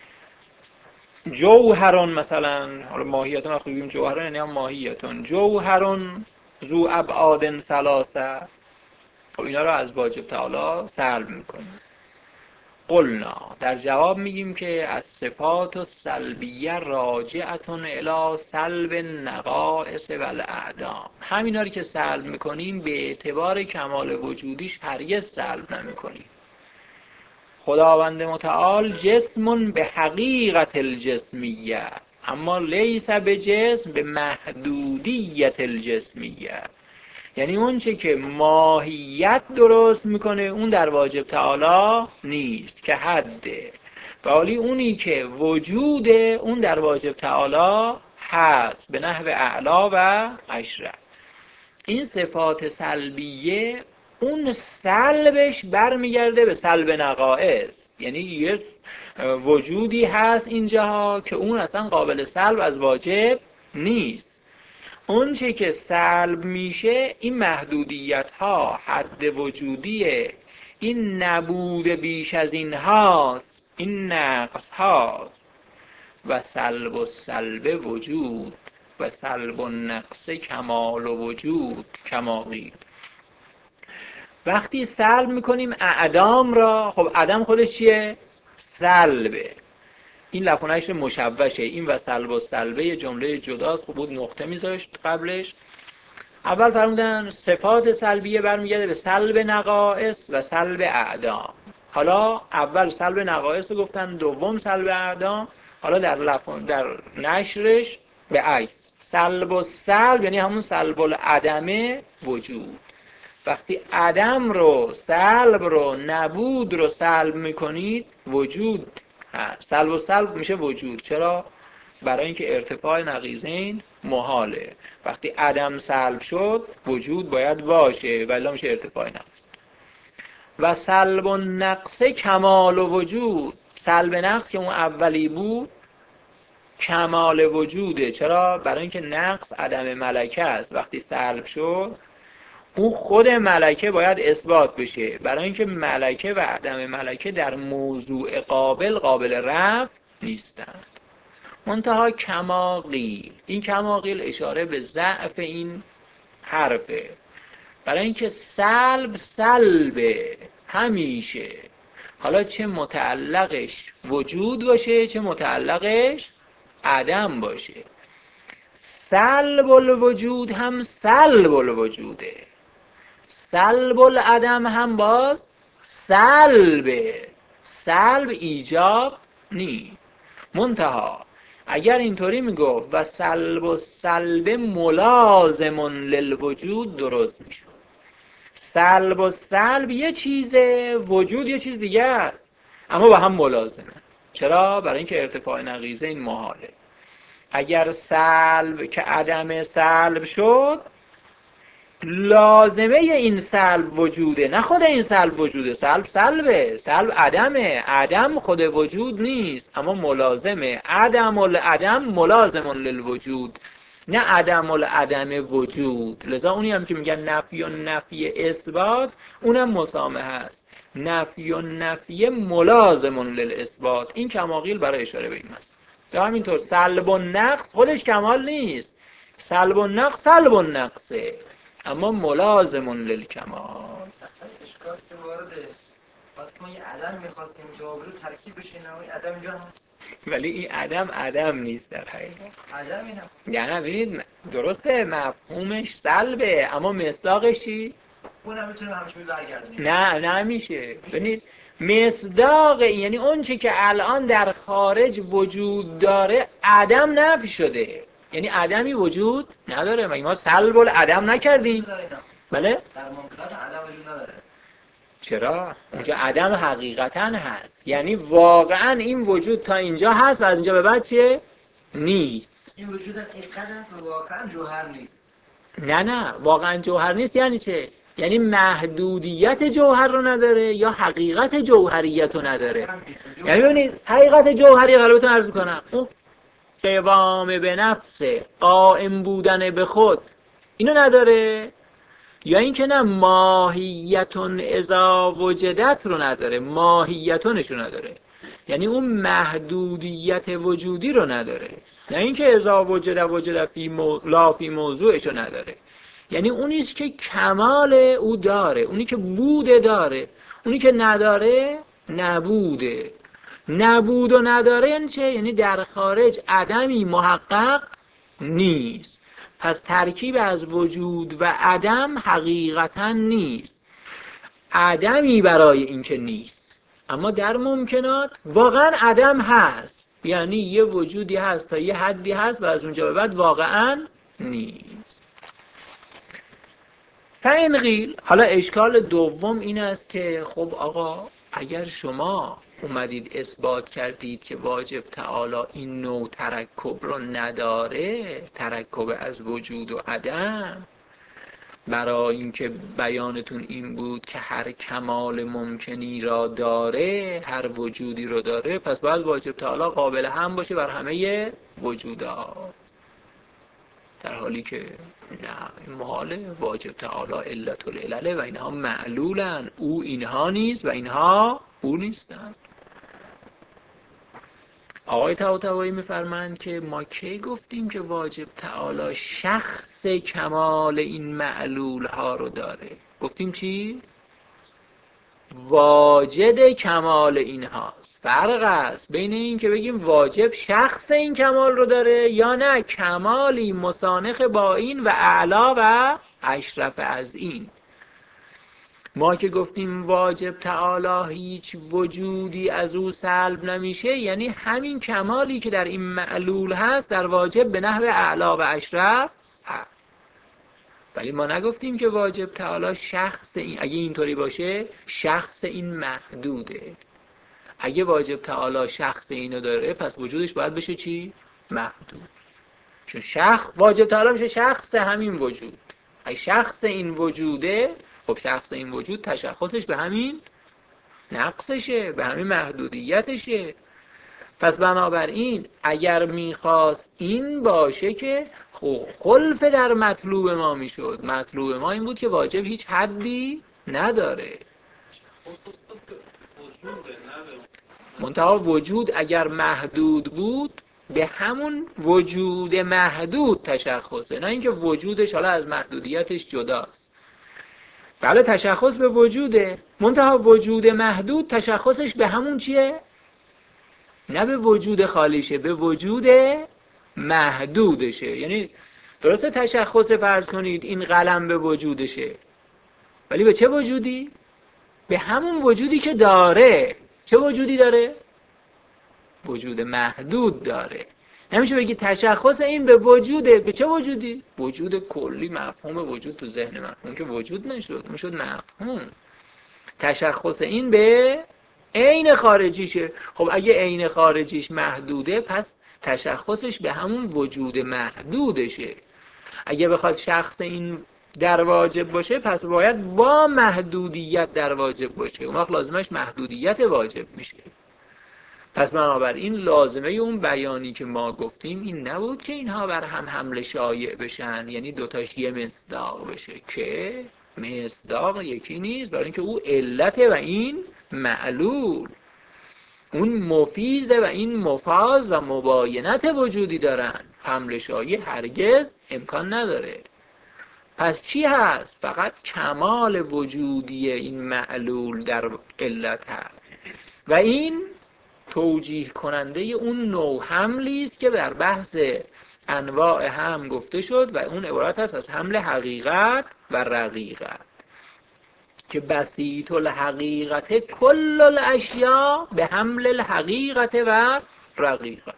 جوهرون مثلا. حالا ماهیتون وقتی بگیم جوهرون یعنی هم ماهیتون جوهرون ذو ابعاد ثلاثه. خب اینا رو از واجب تعالی سلب میکنیم. قلنا، در جواب میگیم که از صفات و سلبیه راجعتون الی سلب نقائص و الاعدام. همینا رو که سلب میکنیم به اعتبار کمال وجودیش هرگز سلب نمیکنیم. خداوند متعال جسم به حقیقت الجسمیه، اما لیس به جسم به محدودیت الجسمیه. یعنی اون چه که ماهیت درست میکنه اون در واجب تعالی نیست که حده، ولی اونی که وجوده اون در واجب تعالی هست به نحو اعلا و اشرف. این صفات سلبیه اون سلبش برمیگرده به سلب نقائص، یعنی یه وجودی هست اینجاها که اون اصلا قابل سلب از واجب نیست. اون چه که سلب میشه این محدودیت ها، حد وجودیه، این نبود بیش از این هاست، این نقص هاست. و سلب و سلب وجود و سلب و نقص کمال و وجود کماقید. وقتی سلب میکنیم اعدام را، خب عدم خودش چیه؟ سلبه. این لفظ مشوشه. این و سلب و سلبه یه جمله جداست. خب بود نقطه میذاشت قبلش. اول فرمودن صفات سلبیه برمیگرده به سلب نقائص و سلب اعدام. حالا اول سلب نقایص رو گفتن، دوم سلب اعدام، حالا در نشرش به عکس سلب و سلب یعنی همون سلب العدم وجود. وقتی عدم رو سلب رو نبود رو سلب میکنید وجود هست. سلب و سلب میشه وجود. چرا؟ برای اینکه ارتفاع نقیضین محاله. وقتی عدم سلب شد وجود باید باشه ولی میشه ارتفاع نقیض. و سلب و نقص کمال و وجود، سلب نقص که اون اولی بود کمال وجوده. چرا؟ برای اینکه نقص عدم ملکه است. وقتی سلب شد اون خود ملکه باید اثبات بشه، برای اینکه ملکه و عدم ملکه در موضوع قابل رفع نیستند. منتها کما قیل، این کما قیل اشاره به ضعف این حرفه، برای اینکه سلب همیشه، حالا چه متعلقش وجود باشه چه متعلقش عدم باشه. سلب الوجود هم سلب الوجوده، سلب العدم هم باز سلب ایجاب نی. منتها اگر اینطوری میگفت و سلب ملازم للوجود درست میشد. سلب یه چیزه، وجود یه چیز دیگه است، اما با هم ملازمه. چرا؟ برای اینکه ارتفاع نقیضه این محاله. اگر سلب که عدم سلب شد لازمه این سلب وجوده، نه خود این سلب وجوده. سلب عدمه، عدم خود وجود نیست اما ملازمه. عدم العدم ملازم للوجود، نه عدم العدم وجود. لذا اونی هم که میگن نفی و نفی اثبات اونم مسامحه است. نفی و نفی ملازم للاثبات، این کماقیل برای اشاره به این است. در همینطور سلب و نقص خودش کمال نیست، سلب و نقصه اما ملازم للکمال. اشکال که وارده وقتی ما یه عدم میخواستیم جواب رو ترکیب بشه، نه عدم اینجا هست ولی این عدم نیست در حقیقت. عدم اینم یعنی ببینید درسته مفهومش سلبه اما مصداقش چی؟ اونم میتونه همش برگردونه. نه میشه. ببینید مصداق این یعنی اون چی که الان در خارج وجود داره عدم نفی شده، یعنی عدمی وجود نداره. مگه ما سلب العدم نکردیم؟ بله؟ در ممکنات عدم وجود نداره. چرا؟ اونجا عدم حقیقتا هست، یعنی واقعا این وجود تا اینجا هست و از اینجا به بعد چیه؟ نیست. این وجود حقیقت هست و واقعا جوهر نیست. نه واقعا جوهر نیست. یعنی چه؟ یعنی محدودیت جوهر رو نداره یا حقیقت جوهریت رو نداره. یعنی ببینید حقیقت جوهری غالبتون عرض کنم اون قوام به نفس، قائم بودن به خود، اینو نداره، یا اینکه نه ماهیتون اذا وجدت رو نداره، ماهیتونش رو نداره، یعنی اون محدودیت وجودی رو نداره، نه اینکه اذا وجد فی موضوعش رو نداره. یعنی اونیست که کمال او داره، اونی که بوده داره، اونی که نداره نبوده. نبود و نداره یعنی چه؟ یعنی در خارج عدمی محقق نیست. پس ترکیب از وجود و عدم حقیقتا نیست، عدمی برای اینکه نیست. اما در ممکنات واقعا عدم هست، یعنی یه وجودی هست تا یه حدی هست و از اونجا به بعد واقعا نیست. فإن قیل، حالا اشکال دوم این است که خب آقا اگر شما اومدید اثبات کردید که واجب تعالی این نوع ترکب رو نداره، ترکب از وجود و عدم، برای اینکه بیانتون این بود که هر کمال ممکنی را داره، هر وجودی رو داره، پس باید واجب تعالی قابل هم باشه بر همه وجودات، در حالی که نه، محاله. واجب تعالی علت العلل و اینها معلولن، او اینها نیست و اینها او نیستن. آقای طباطبایی میفرمایند که ما کی گفتیم که واجب تعالی شخص کمال این معلول ها رو داره؟ گفتیم چی؟ واجد کمال اینهاست. فرق است بین این که بگیم واجب شخص این کمال رو داره یا نه کمالی مسانخ با این و اعلا و اشرف از این. ما که گفتیم واجب تعالی هیچ وجودی از او سلب نمیشه، یعنی همین کمالی که در این معلول هست در واجب به نحو اعلی و اشرف هست. ولی ما نگفتیم که واجب تعالی شخص این، اگه اینطوری باشه شخص این محدوده. اگه واجب تعالی شخص اینو داره پس وجودش باید بشه چی؟ محدود. چون واجب تعالی میشه شخص همین وجود. اگه شخص این وجوده، خب شخص این وجود تشخصش به همین نقصشه، به همین محدودیتشه. پس بنابراین اگر میخواست این باشه که خلف در مطلوب ما میشد. مطلوب ما این بود که واجب هیچ حدی نداره. منتها وجود اگر محدود بود به همون وجود محدود تشخصه، نه اینکه وجودش حالا از محدودیتش جداست. بله تشخص به وجوده، منتها وجود محدود تشخصش به همون چیه؟ نه به وجود خالیشه، به وجود محدودشه. یعنی درسته تشخص فرض کنید این قلم به وجودشه، ولی به چه وجودی؟ به همون وجودی که داره. چه وجودی داره؟ وجود محدود داره. نمیشه بگی تشخص این به وجوده. به چه وجودی؟ وجود کلی، مفهوم وجود تو ذهن من اون که وجود نشد، اون شد مفهوم. تشخص این به عین خارجیشه. خب اگه عین خارجیش محدوده پس تشخصش به همون وجود محدودشه. اگه بخواد شخص این در واجب باشه پس باید با محدودیت در واجب باشه. اون وقت لازمش محدودیت واجب میشه. پس بنابراین لازمه اون بیانی که ما گفتیم این نبود که اینها بر هم حمل شایع بشن، یعنی دوتاش یه مصداق بشه، که مصداق یکی نیست، برای اینکه او علته و این معلول، اون مفیزه و این مفاز و مباینت وجودی دارن. حمل شایع هرگز امکان نداره. پس چی هست؟ فقط کمال وجودی این معلول در علت هست و این توجیه کننده اون نوع حملی است که در بحث انواع هم گفته شد و اون عبارت است از حمل حقیقت و رقیقت، که بسیط الحقیقت کل الاشیاء به حمل الحقیقت و رقیقت.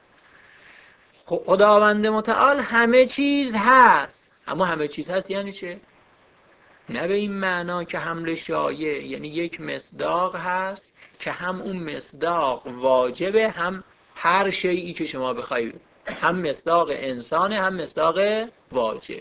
خداوند متعال همه چیز هست، اما همه چیز هست یعنی چه؟ نه به این معنا که حمل شایع یعنی یک مصداق هست که هم اون مصداق واجبه، هم هر شیئی که شما بخواید، هم مصداق انسانه هم مصداق واجب.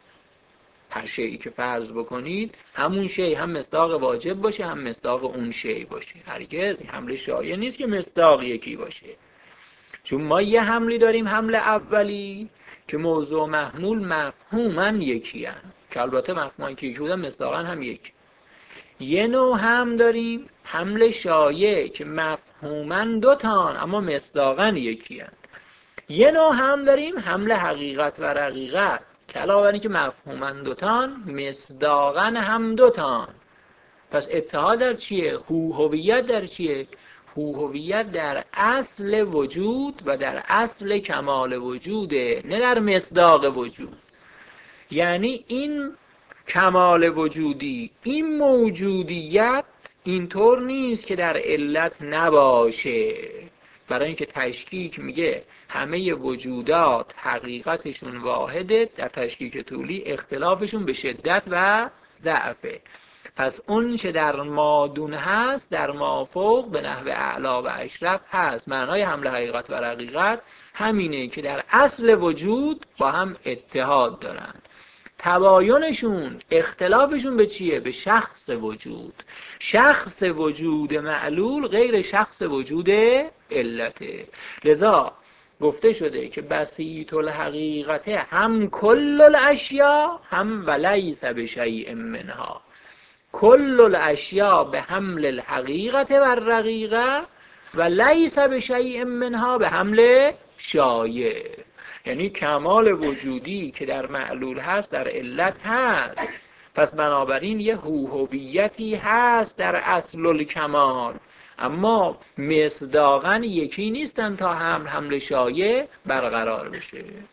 هر شیئی که فرض بکنید همون شیء هم مصداق واجب باشه هم مصداق اون شیء باشه. هرگز حمل شایع نیست که مصداق یکی باشه. چون ما یه حملی داریم، حمل اولی که موضوع محمول مفهوماً یکی هست، که البته مفهوماً که یکی بودن مصداقاً هم یکی. یه نوع هم داریم حمل شایع که مفهوماً دوتان اما مصداقاً یکی هست. یه نوع هم داریم حمل حقیقت و رقیقت که علاوه بر اینکه مفهوماً دوتان مصداقاً هم دوتان. پس اتحاد در چیه؟ هویت در چیه؟ هویت در اصل وجود و در اصل کمال وجوده، نه در مصداق وجود. یعنی این کمال وجودی، این موجودیت اینطور نیست که در علت نباشه. برای اینکه تشکیک میگه همه وجودات حقیقتشون واحده، در تشکیک طولی اختلافشون به شدت و ضعفه. پس اون که در مادون هست در مافوق به نحو اعلی و اشرف هست. معنای حمل حقیقت و رقیقت همینه که در اصل وجود با هم اتحاد دارن. تباینشون، اختلافشون به چیه؟ به شخص وجود. شخص وجود معلول غیر شخص وجود علته. لذا گفته شده که بسیط الحقیقت هم کل الاشیاء هم ولیس بشیء منها. کل الاشیاء به حمل الحقیقت و الرقیقه و لیس بشیء منها به حمل شایع. یعنی کمال وجودی که در معلول هست در علت هست. پس بنابراین یه هویتی هست در اصل الکمال، اما مصداقاً یکی نیستن تا حمل شایع برقرار بشه.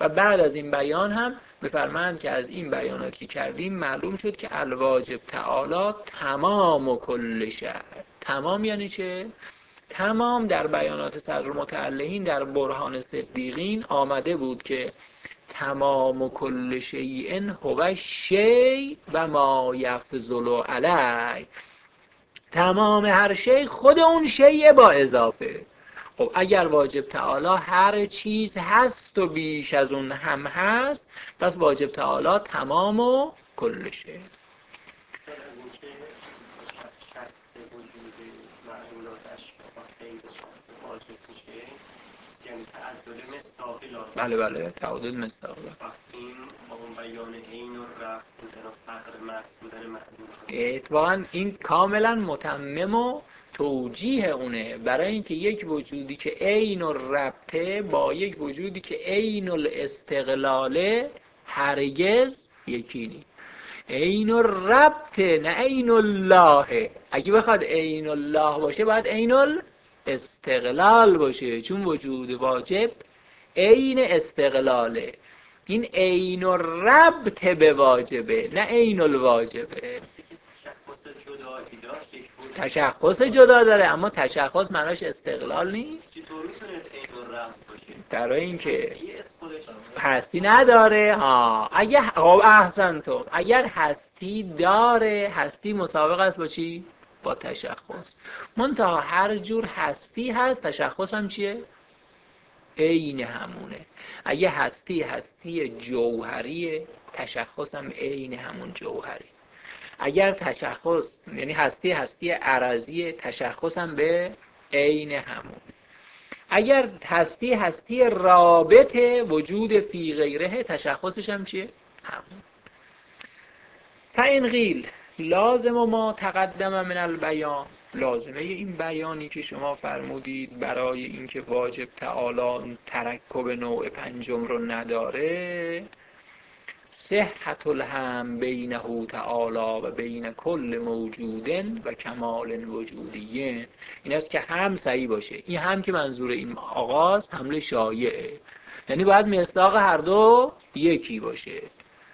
و بعد از این بیان هم بفرمایند که از این بیاناتی کردیم معلوم شد که الواجب تعالی تمام و کل شیء. تمام یعنی چه؟ تمام در بیانات صدر متعلقین در برهان صدیقین آمده بود که تمام و کل شیء هو شیء و ما یفضل علیه. تمام هر شی خود اون شیء با اضافه. خب اگر واجب تعالی هر چیز هست و بیش از اون هم هست، پس واجب تعالی تمام و کل شیء. بله بله تعادل مصداقی. اتفاقا این کاملا متمم و توجیه اونه برای اینکه یک وجودی که عین الربطه با یک وجودی که عین الاستقلاله هرگز یکی نیست. عین الربطه نه عین الله. اگه بخواد عین الله باشه باید عین الاستقلال باشه، چون وجود واجب عین استقلاله. این عین الربطه به واجبه نه عین الواجبه. تشخص جدا داره اما تشخص معناش استقلال نیست. برای اینکه هستی نداره. اگه احسن تو اگر هستی داره، هستی مسابق است با چی؟ با تشخص. منتها هر جور هستی هست تشخص هم چیه؟ عین همونه. اگه هستی جوهریه، تشخص هم عین همون جوهری. اگر تشخص یعنی هستی عرضیه، تشخص هم به عین همون. اگر هستی رابطه وجود فی غیره، تشخصش هم چیه؟ همون. فإن قیل لازم ما تقدم من البیان، لازمه این بیانی که شما فرمودید برای اینکه واجب تعالی ترکب نوع پنجم رو نداره، صحت الهم بینه تعالی و بین کل موجود و کمال وجودی. این است که هم صحیح باشه. این هم که منظور این آغاز حمله شایعه، یعنی باید مصداق هر دو یکی باشه.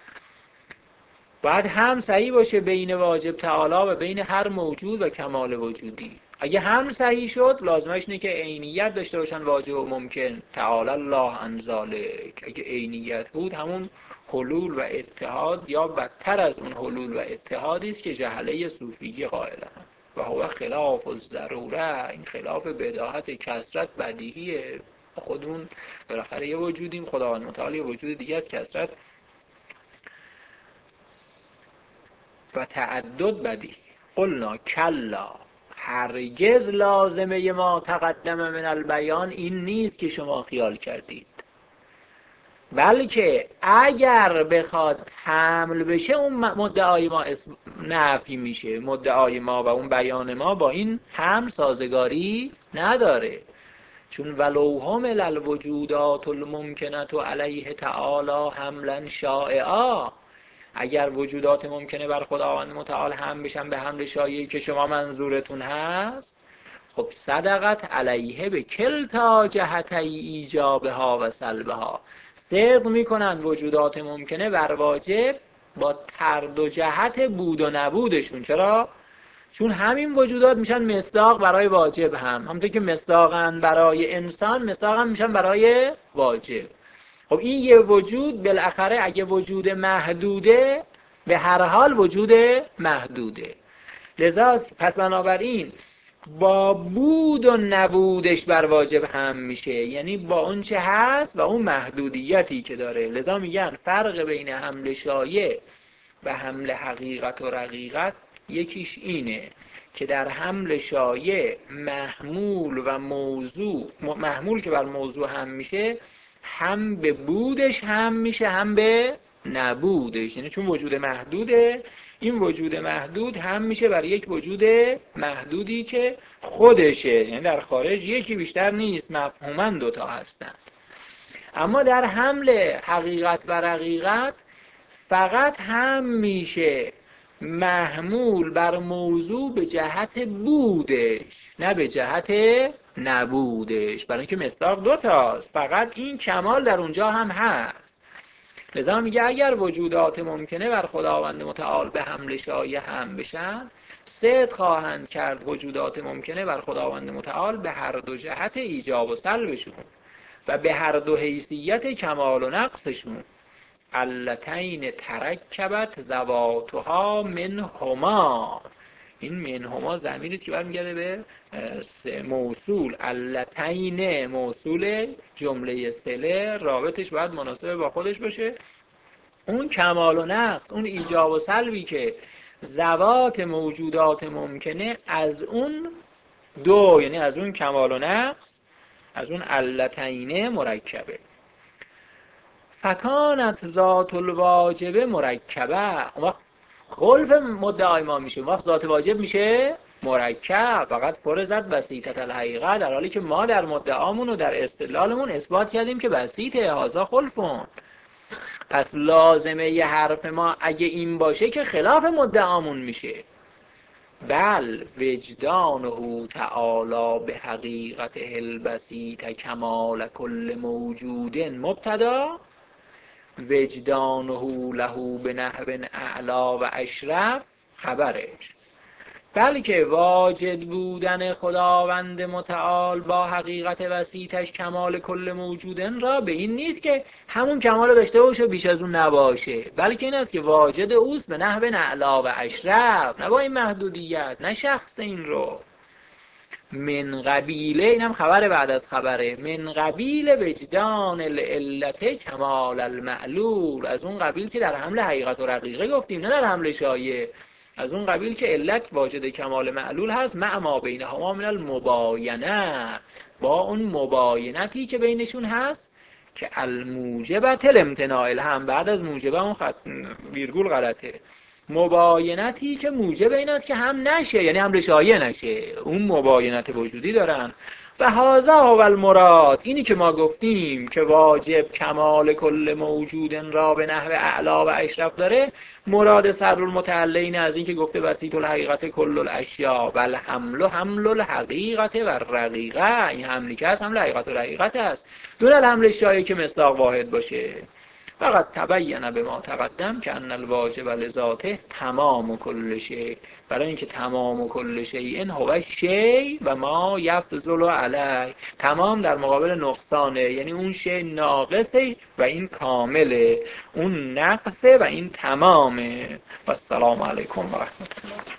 باید هم صحیح باشه بین واجب تعالی و بین هر موجود و کمال وجودی. اگه هم صحیح شد لازمش اینه که عینیت داشته باشن واجب و ممکن. تعالی الله عن ذلک. اگه عینیت بود همون حلول و اتحاد یا بدتر از اون حلول و اتحادی است که جهله صوفیه قائلن و هو خلاف الضروره. این خلاف بداهت کثرت بدیهیه. خودمون بالاخره یه وجودیم، خداوند متعال یه وجود دیگه است، کثرت و تعدد بدیهی. قلنا کلا، هرگز لازمه ما تقدم من البیان این نیست که شما خیال کردید، بلکه اگر بخواد حمل بشه اون مدعای ما نفی میشه. مدعای ما و اون بیان ما با این هم سازگاری نداره، چون ولو حمل الوجودات الممکنه علیه تعالی حملا شائعا، اگر وجودات ممکنه بر خداوند متعال هم بشن به حمل شایعی که شما منظورتون هست، خب صدقت علیه به کلتا جهتی ایجابها و سلبها، صدق میکنن وجودات ممکنه بر واجب با هر دو جهت بود و نبودشون. چرا؟ چون همین وجودات میشن مصداق برای واجب، همونطور که مصداقن برای انسان، مصداقن میشن برای واجب. خب این یه وجود بالاخره اگه وجود محدوده، به هر حال وجود محدوده. لذا پس بنابراین با بود و نبودش بر واجب هم میشه، یعنی با اون چه هست و اون محدودیتی که داره. لذا میگن فرق بین حمل شایع و حمل حقیقت و رقیقت یکیش اینه که در حمل شایع محمول و موضوع، محمول که بر موضوع هم میشه، هم به بودش هم میشه هم به نبودش. یعنی چون وجود محدوده، این وجود محدود هم میشه بر یک وجود محدودی که خودشه، یعنی در خارج یکی بیشتر نیست، مفهوماً دوتا هستن. اما در حمل حقیقت و رقیقت فقط هم میشه محمول بر موضوع به جهت بودش نه به جهت نبودش، برای اینکه مصداق دوتاست، فقط این کمال در اونجا هم هست. لذا میگه اگر وجودات ممکنه بر خداوند متعال به حمل شایع هم بشن، صدق خواهند کرد وجودات ممکنه بر خداوند متعال به هر دو جهت ایجاب و سلبشون و به هر دو حیثیت کمال و نقصشون. علتین ترکبت ذواتها منهما، این منهما ضمیری که برمیگرده به موصول. علتین موصول جمله صله، رابطش باید مناسب با خودش باشه. اون کمال و نقص، اون ایجاب و سلبی که ذوات موجودات ممکنه از اون دو، یعنی از اون کمال و نقص، از اون علتین مرکبه. فکانت ذات الواجبه مرکبه، اون وقت خلف مدعای ما میشه، اون وقت ذات واجب میشه مرکب، فقط فرضت بسیطت الحقیقه، در حالی که ما در مدعامون و در استدلالمون اثبات کردیم که بسیطه، هذا خلفون. پس لازمه ی حرف ما اگه این باشه که خلاف مدعامون میشه. بل وجدانه تعالی به حقیقت البسیط کمال کل موجود مبتدا، وجدانه له به نحو اعلا و اشرف خبرش. بلکه واجد بودن خداوند متعال با حقیقت وسیطش کمال کل موجودن را به این نیست که همون کمال داشته باشه و بیش از اون نباشه، بلکه این است که واجد اوست به نحو اعلا و اشرف، نه با این محدودیت، نه شخص این رو. من قبیله، اینم خبر بعد از خبره، من قبیل وجدان العلت کمال المعلول، از اون قبیل که در حمل حقیقت و رقیقه گفتیم، نه در حمل شایع، از اون قبیل که علت واجد کمال معلول هست، مع ما بینهما من المباینه، با اون مباینتی که بینشون هست که الموجبت الامتناع الهم، بعد از موجبه اون خط ویرگول غلطه، مباینتی که موجب این است که هم نشه، یعنی حمل شایع نشه، اون مباینت وجودی دارن. و هذا هو المراد، اینی که ما گفتیم که واجب کمال کل موجود را به نحو اعلا و اشرف داره، مراد سر المتعلین از این که گفته بسیط الحقیقت کل الاشیاء بل حمل الحقیقت و الرقیقه، این حملی که هست حمل حقیقت و رقیقت است، دون الحمل شایع که مصداق واحد باشه. فقط تبین به ما تقدم که ان الواجب لذاته تمام کل شیء، برای اینکه تمام کل شیء هو شیء و ما یفضل علیه، تمام در مقابل نقصانه، یعنی اون شیء ناقصه و این کامله، اون نقصه و این تمامه. و السلام علیکم و رحمت الله.